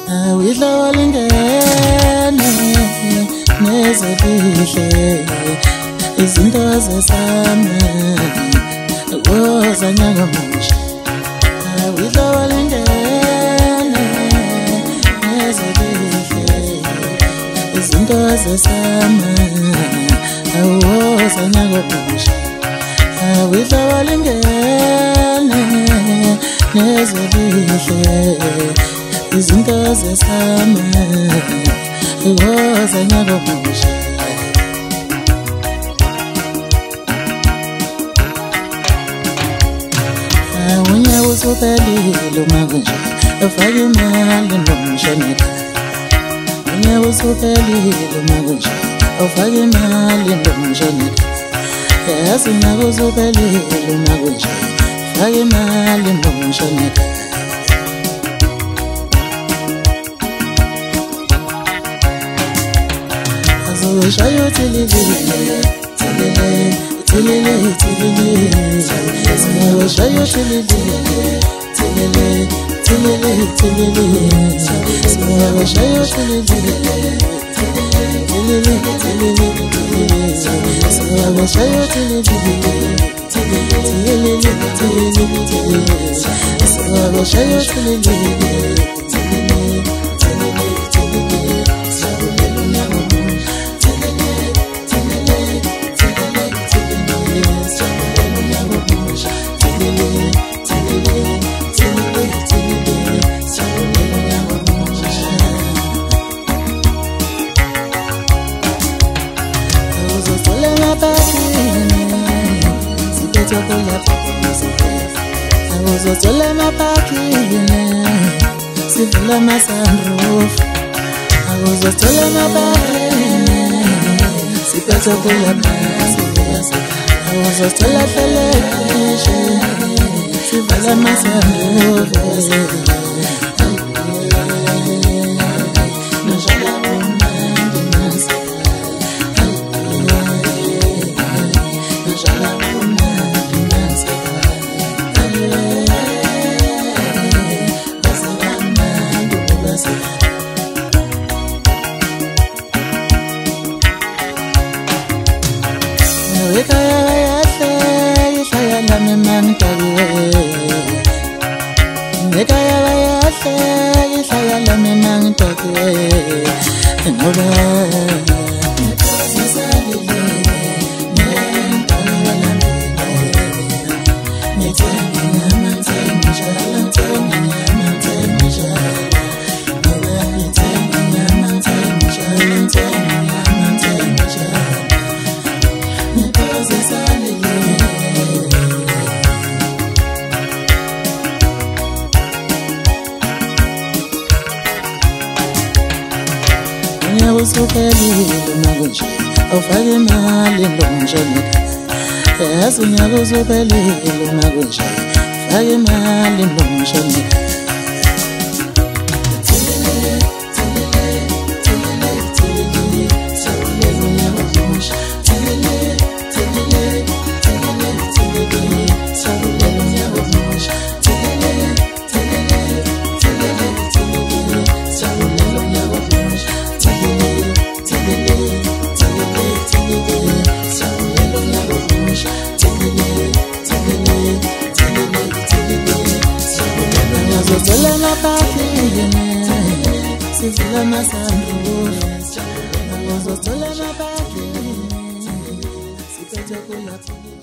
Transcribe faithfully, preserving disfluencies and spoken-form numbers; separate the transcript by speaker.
Speaker 1: awidlawalingene nezelihle izinto zesame woza nyaka musha awidlawalingene nezelihle izinto zesame woza nyaka musha awidlawalingene nezelihle izinto zesame woza nyaka musha unya usuphelile makunje ufake imali nomshaneka unya usuphelile makunje ufake imali nomshaneka yazi nyaka usuphelile makunje ufake imali nomshaneka azoshaya utilile tilile tilile tilile azoshaya utilile tilile tilile tilile azoshaya utilile tilile tilile tilile azoshaya utilile tilile tilile tilile azoshaya utilile Uzothola amabhakile sivula amasunroof uzothola amabhakile siphethe kulaphansi uzothola television sivula amasunroof usuphelile makunje ufake imali nomshaneka yazi unyaka usuphelile makunje ufake imali nomshaneka uzothola amabhakile sivula amasunroof uzothola amabhakile siphethe kulaphansi